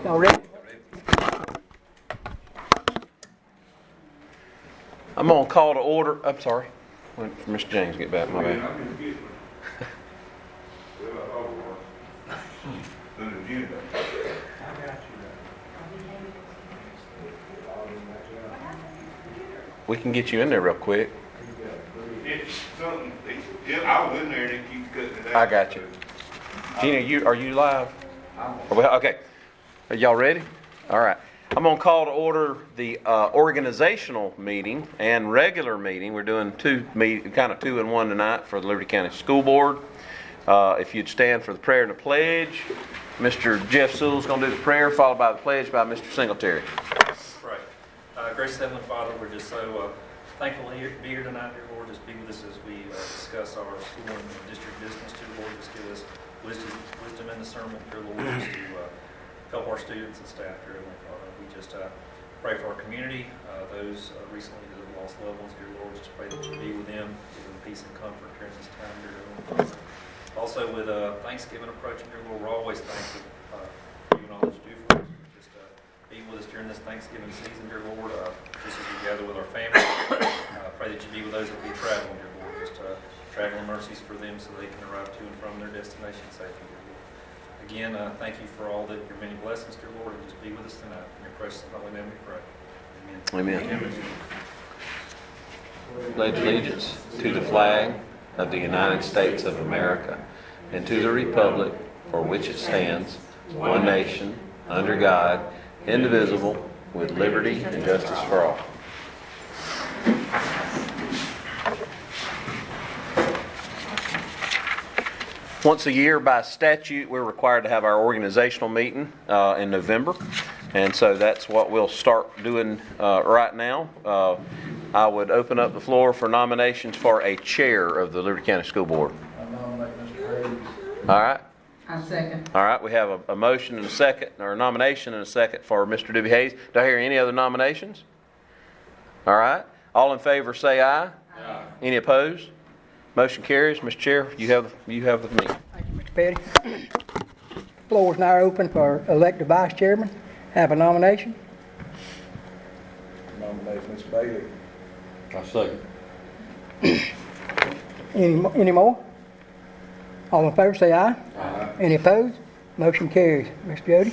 Y'all ready? I'm going to call to order. I'm sorry. Wait for Mr. James to get back. My bad. We can get you in there real quick. I was in there and it keeps cutting it out. I got you. Gina, are you live? Okay. Are y'all ready? All right. I'm going to call to order the organizational meeting and regular meeting. We're doing two in one tonight for the Liberty County School Board. If you'd stand for the prayer and the pledge. Mr. Jeff Sewell is going to do the prayer, followed by the pledge by Mr. Singletary. Right. Gracious Heavenly Father, we're just so thankful to be here tonight, dear Lord. Just be with us as we discuss our school and district business, dear Lord. Just give us wisdom and discernment, dear Lord, just to help our students and staff, dear Heavenly Father. We just pray for our community, those recently that have lost loved ones, dear Lord. Just pray that you be with them, give them peace and comfort during this time, dear Heavenly Father. Also, with Thanksgiving approaching, dear Lord, we're always thankful for you and all that you do for us. Just be with us during this Thanksgiving season, dear Lord. Just as we gather with our family, pray that you be with those that will be traveling, dear Lord. Just traveling mercies for them so they can arrive to and from their destination safely, dear Lord. Again, thank you for all your many blessings, dear Lord, and just be with us tonight. In your precious and holy name we pray. Amen. Amen. Pledge allegiance to the flag of the United States of America and to the republic for which it stands, one nation, under God, indivisible, with liberty and justice for all. Once a year by statute, we're required to have our organizational meeting in November. And so that's what we'll start doing right now. I would open up the floor for nominations for a chair of the Liberty County School Board. I nominate Mr. Hayes. All right. I second. All right. We have a motion and a second, or a nomination and a second for Mr. Doobie Hayes. Do I hear any other nominations? All right. All in favor say aye. Aye. Any opposed? Motion carries. Mr. Chair, you have the meeting. Thank you, Mr. Petty. Floor is now open for elected vice chairman. Have a nomination. Nominate Ms. Bailey. I second. Any more? All in favor say aye. Aye. Any opposed? Motion carries. Mr. Jody.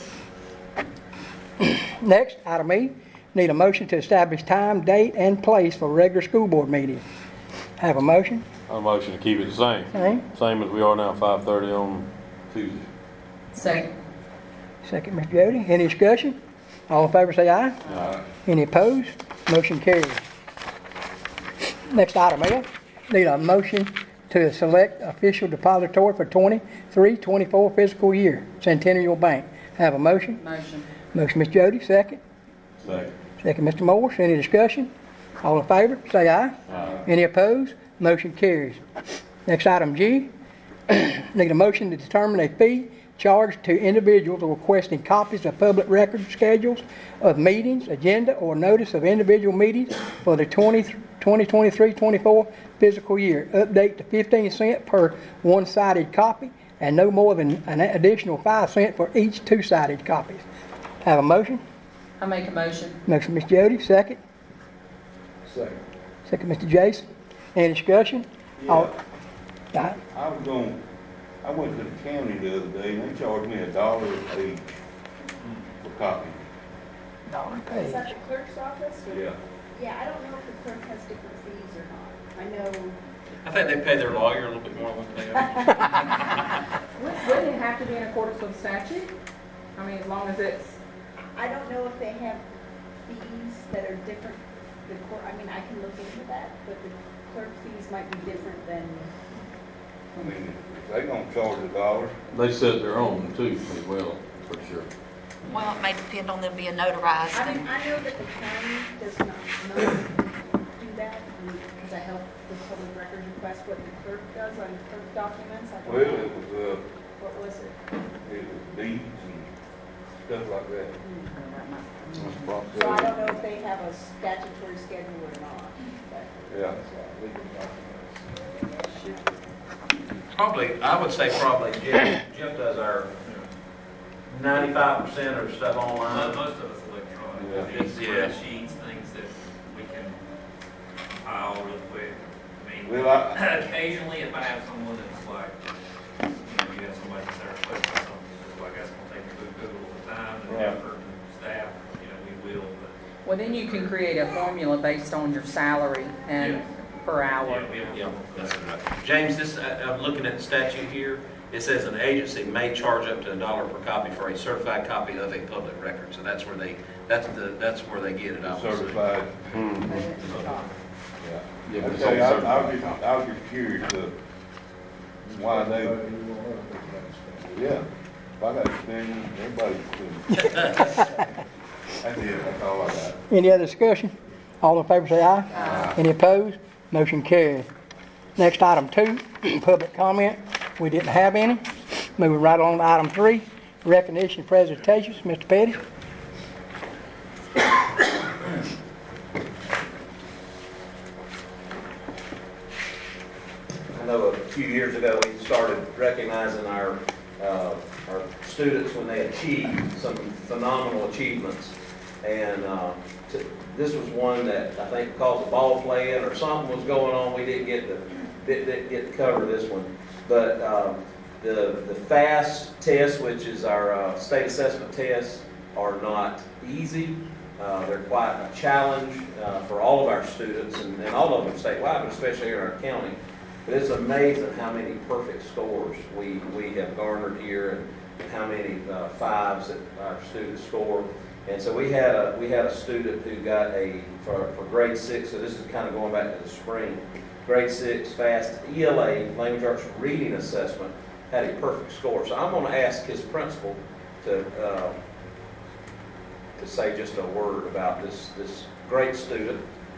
Next, item E. Need a motion to establish time, date, and place for regular school board meeting. Have a motion? I motion to keep it the same. Same as we are now, 5:30 on Tuesday. Second. Second, Mr. Jody. Any discussion? All in favor say aye. Aye. Any opposed? Motion carries. Next item F. Need a motion to select official depository for 23-24 fiscal year, Centennial Bank. Have a motion? Motion. Motion, Mr. Jody. Second. Second. Second, Mr. Morris. Any discussion? All in favor say aye. Aye. Any opposed? Motion carries. Next item G. Need a motion to determine a fee charged to individuals requesting copies of public record schedules of meetings, agenda, or notice of individual meetings for the 2023-24 fiscal year. Update to 15 cents per one-sided copy and no more than an additional 5 cents for each two-sided copies. Have a motion? I make a motion. Motion, Mr. Jody. Second. Second. Second, Mr. Jason. Any discussion? Yeah. I went to the county the other day and they charged me $1 a page for copy. $1 Is page. that the clerk's office? Or? Yeah. Yeah, I don't know if the clerk has different fees or not. I know. I think they pay their lawyer a little bit more than they owe. Wouldn't it have to be in accordance with statute? I mean, as long as it's... I don't know if they have fees that are different. The court. I mean, I can look into that, but the clerk fees might be different than. I mean, if they don't charge $1. They set their own too, as well, for sure. Well, it may depend on them being notarized. I mean, I know that the county does not do that because I help with public records request. What the clerk does on clerk documents. I don't Well, know. it was, What was it? deeds and stuff like that. So I don't know if they have a statutory schedule or not. But Yeah. Probably, I would say probably Jeff does our 95% of stuff online. Most of it's electronic. Yeah. It's spreadsheets, things that we can compile real quick. I mean, Well, occasionally if I have someone that's like, you have somebody that's there requesting something, that's like, that's gonna take Google the time and Right. effort and staff, we will, but. Well, then you can create a formula based on your salary and per hour. Yeah, that's right. James, this, I'm looking at the statute here. It says an agency may charge up to $1 per copy for a certified copy of a public record. So that's where they get it, obviously. certified. Yeah, but it's Okay, only I was just curious, why they, yeah, if I got opinion, everybody's opinion. That's it, that's all I got. Any other discussion? All in favor say aye. Aye. Any opposed? Motion carries. Next, item 2, public comment. We didn't have any. Moving right on to item 3, recognition presentations. Mr. Petty. I know a few years ago, we started recognizing our students when they achieve some phenomenal achievements. And this was one that I think because of ball playing or something was going on, we didn't get to cover this one. But the FAST test, which is our state assessment tests, are not easy. They're quite a challenge for all of our students, and all of them statewide, but especially here in our county. But it's amazing how many perfect scores we have garnered here, and how many 5s that our students score. And so we had a student who got for grade 6. So this is kind of going back to the spring. Grade 6 FAST ELA Language Arts Reading Assessment had a perfect score. So I'm going to ask his principal to say just a word about this great student.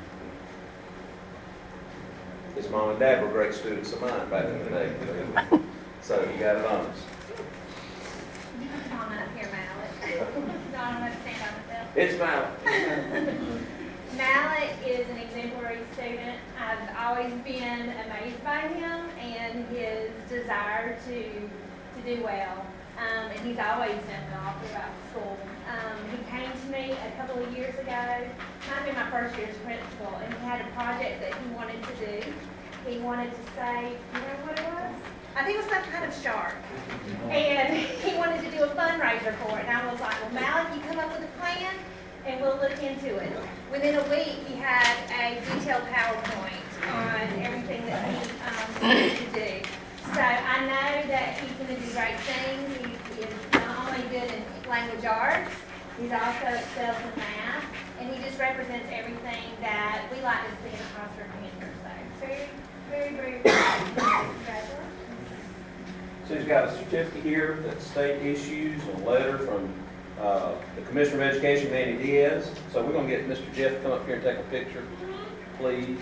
His mom and dad were great students of mine back in the day. So you got it on us. Come on up here, Mallet. Don't want to stand on myself. It's Mallet. Mallet is an exemplary student. I've always been amazed by him and his desire to do well. And he's always done well throughout school. He came to me a couple of years ago, might have been my first year as principal, and he had a project that he wanted to do. He wanted to say, you know what it was? I think it was some kind of shark. And he wanted to do a fundraiser for it. And I was like, well, Mallet, you come up with a plan and we'll look into it. Within a week, he had a detailed PowerPoint on everything that he wanted to do. So I know that he's going to do great things. He is not only good in language arts, he's also excels in math, and he just represents everything that we like to see in a Foster Commander. So very, very proud. Congratulations. So he's got a certificate here that the state issues, and a letter from the Commissioner of Education, Manny Diaz. So we're going to get Mr. Jeff to come up here and take a picture, please.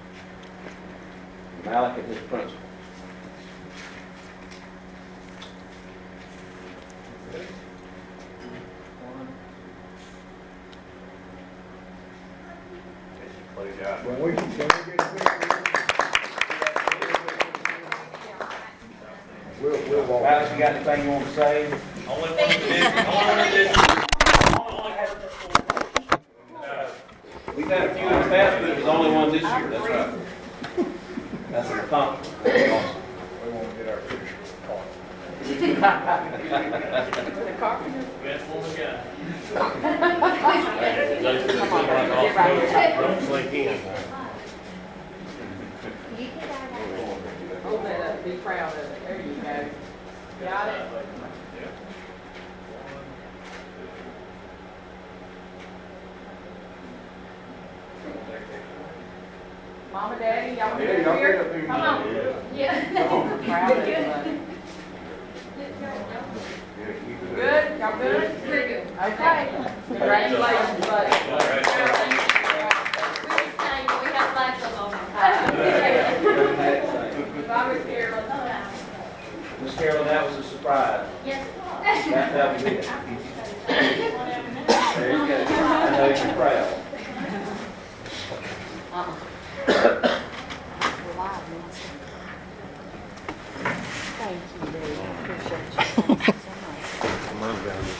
Malik and his principal. Alex, you got anything you want to say? Only one We've had a few in the past, but it was the only one this year. That's right. That's an accomplishment. That's awesome. We won't get our picture Best one we got. Hold that up, be proud of it. There you go. Got it? Mama, Daddy, y'all get up here? Come on. Yeah. Proud of you, buddy. Good? Y'all good? Very good. Okay. Congratulations, buddy. We have lots of them. Bye, Miss Carolyn. Miss Carolyn, that was a surprise. Yes. That was it. There you go. I know you're proud. Thank you, Dave. Appreciate you so much.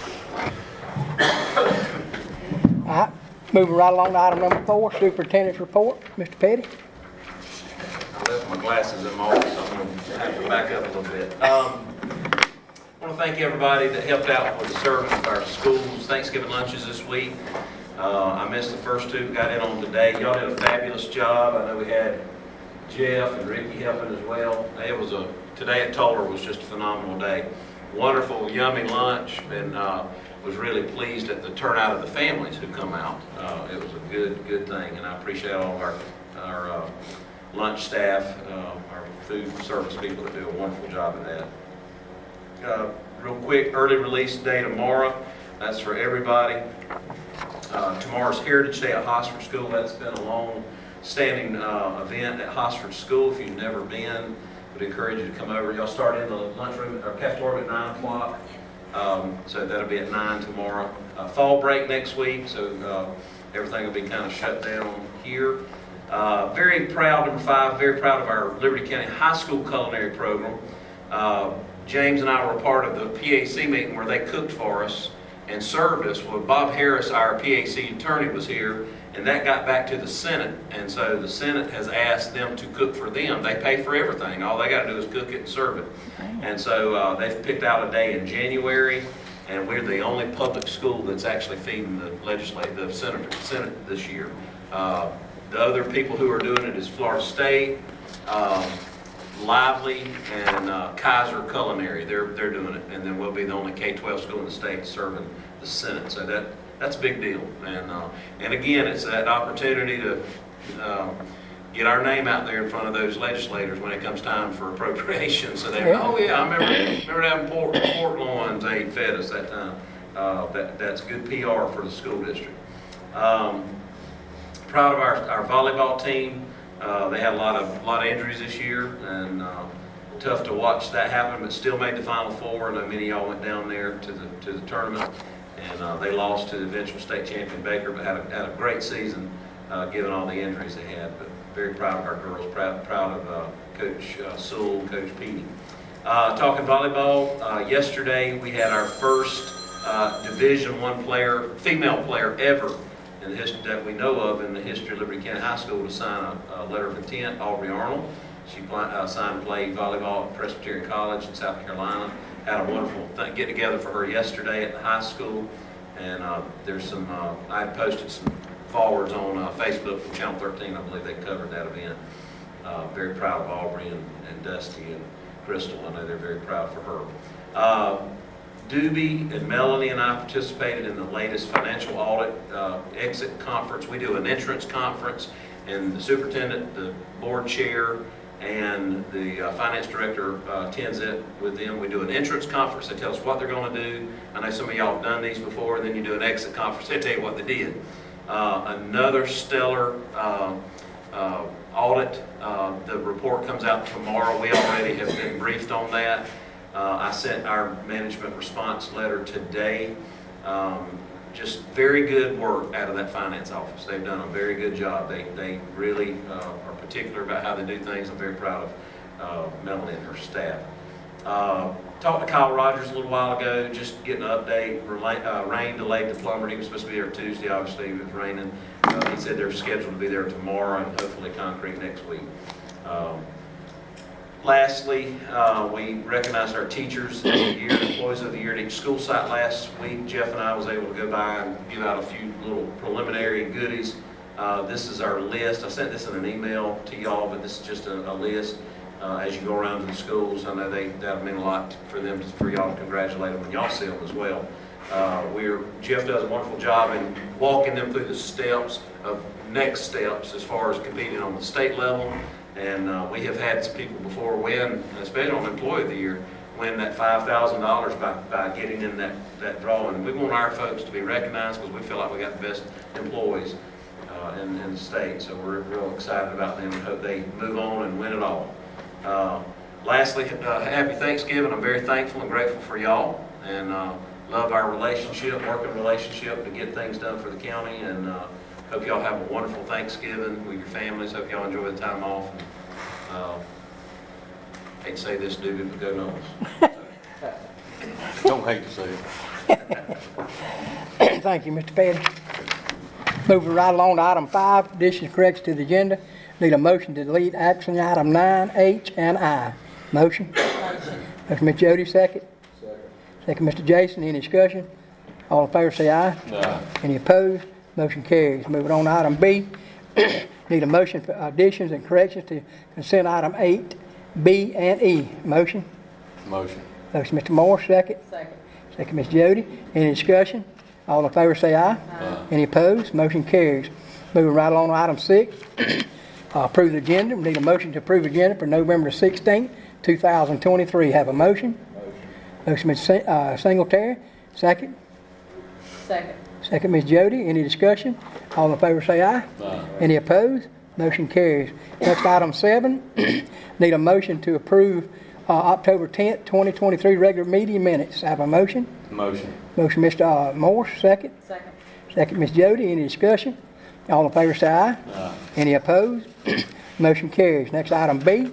Moving right along to item number 4, Superintendent's Report. Mr. Petty. I left my glasses in my office, so I'm going to have to back up a little bit. I want to thank everybody that helped out with the service of our schools' Thanksgiving lunches this week. I missed the first two, got in on today. Y'all did a fabulous job. I know we had Jeff and Ricky helping as well. Today at Toller was just a phenomenal day. Wonderful, yummy lunch, and was really pleased at the turnout of the families who come out. It was a good thing, and I appreciate all of our lunch staff, our food service people that do a wonderful job of that. Real quick, early release day tomorrow. That's for everybody. Tomorrow's Heritage Day at Hosford School. That's been a long-standing event at Hosford School. If you've never been, would encourage you to come over. Y'all start in the lunchroom or cafeteria at 9 o'clock. So that'll be at 9 tomorrow. Fall break next week, so everything will be kind of shut down here. Very proud, number 5, very proud of our Liberty County High School culinary program. James and I were a part of the PAC meeting where they cooked for us and served us. Well, Bob Harris, our PAC attorney, was here, and that got back to the Senate. And so the Senate has asked them to cook for them. They pay for everything. All they got to do is cook it and serve it. And so they've picked out a day in January, and we're the only public school that's actually feeding the Senate this year. The other people who are doing it is Florida State, Lively, and Kaiser Culinary. They're doing it, and then we'll be the only K-12 school in the state serving the Senate. So that's a big deal. And again, it's that opportunity to get our name out there in front of those legislators when it comes time for appropriations. So they, oh yeah, I remember having pork loins they fed us that time. That's good PR for the school district. Proud of our volleyball team. They had a lot of injuries this year, and tough to watch that happen, but still made the Final Four. I know many of y'all went down there to the tournament, and they lost to the eventual state champion Baker, but had a great season given all the injuries they had. But very proud of our girls, proud of Coach Sewell, Coach Petey. Talking volleyball, yesterday we had our first Division I female player ever in the history that we know of in the history of Liberty County High School to sign a letter of intent. Aubrey Arnold. She signed to play volleyball at Presbyterian College in South Carolina. Had a wonderful get together for her yesterday at the high school, and there's some. I posted some forwards on Facebook from Channel 13. I believe they covered that event. Very proud of Aubrey and Dusty and Crystal. I know they're very proud for her. Doobie and Melanie and I participated in the latest financial audit exit conference. We do an entrance conference, and the superintendent, the board chair, and the finance director attends it with them. We do an entrance conference. They tell us what they're going to do. I know some of y'all have done these before. And then you do an exit conference. They tell you what they did. Another stellar audit. The report comes out tomorrow. We already have been briefed on that. I sent our management response letter today. Just very good work out of that finance office. They've done a very good job. They really are particular about how they do things. I'm very proud of Melanie and her staff. Talked to Kyle Rogers a little while ago, just getting an update. Rain delayed the plumber. He was supposed to be there Tuesday. Obviously, it was raining. He said they're scheduled to be there tomorrow and hopefully concrete next week. Lastly, we recognized our teachers of the year, employees of the year at each school site last week. Jeff and I was able to go by and give out a few little preliminary goodies. This is our list. I sent this in an email to y'all, but this is just a list. As you go around to the schools, I know that mean a lot for them, for y'all to congratulate them when y'all see them as well. Jeff does a wonderful job in walking them through the steps of next steps as far as competing on the state level. And we have had some people before win, especially on Employee of the Year, win that $5,000 by getting in that drawing. We want our folks to be recognized because we feel like we got the best employees in the state. So we're real excited about them and hope they move on and win it all. Lastly, happy Thanksgiving. I'm very thankful and grateful for y'all, and love our working relationship to get things done for the county, and hope y'all have a wonderful Thanksgiving with your families. Hope y'all enjoy the time off. And, hate to say this, dude, but go Noles. Don't hate to say it. Thank you, Mr. Petty. Moving right along to item 5, additions, corrections to the agenda. Need a motion to delete action item 9, H, and I. Motion? Motion, Ms. Jody, second. Second, Mr. Jason. Any discussion? All in favor say aye. Aye. Any opposed? Motion carries. Moving on to item B. Need a motion for additions and corrections to consent item 8, B, and E. Motion? Motion. Motion, Mr. Moore, second. Second. Second, Ms. Jody. Any discussion? All in favor say aye. Aye. Any opposed? Motion carries. Moving right along to item 6. Approve the agenda. We need a motion to approve agenda for November 16th, 2023. Have a motion? Motion, Ms. Singletary. Second. Second. Second, Ms. Jody. Any discussion? All in favor say aye. Aye. Any opposed? Motion carries. Next, item 7. Need a motion to approve October 10th, 2023 regular meeting minutes. Have a motion? Motion. Motion, Mr. Morse. Second. Second. Second, Ms. Jody. Any discussion? All in favor say aye. Aye. Any opposed? Motion carries. Next, item B.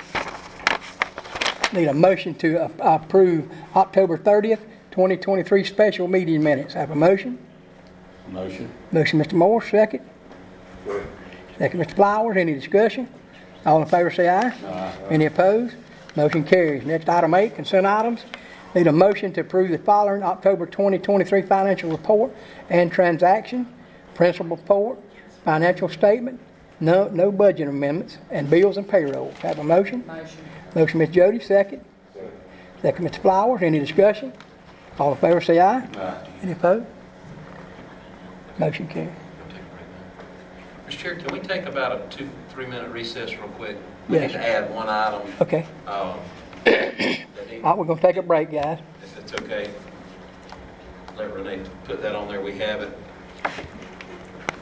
Need a motion to approve October 30th, 2023 special meeting minutes. Have a motion? Motion. Motion, Mr. Morse. Second. Second, Mr. Flowers. Any discussion? All in favor say aye. Aye. Any opposed? Motion carries. Next, item 8, consent items. Need a motion to approve the following October 2023 financial report and transaction, principal report, financial statement, no budget amendments, and bills and payrolls. Have a motion? Motion. Motion, Ms. Jody, second. Second, Mr. Flowers. Any discussion? All in favor say aye. Aye. Any opposed? Motion carries. Mr. Chair, can we take about a 2-3 minute recess real quick? We Yes. need to add one item. Okay. That All right, we're going to take a break, guys. if it's okay, let Renee put that on there. We have it.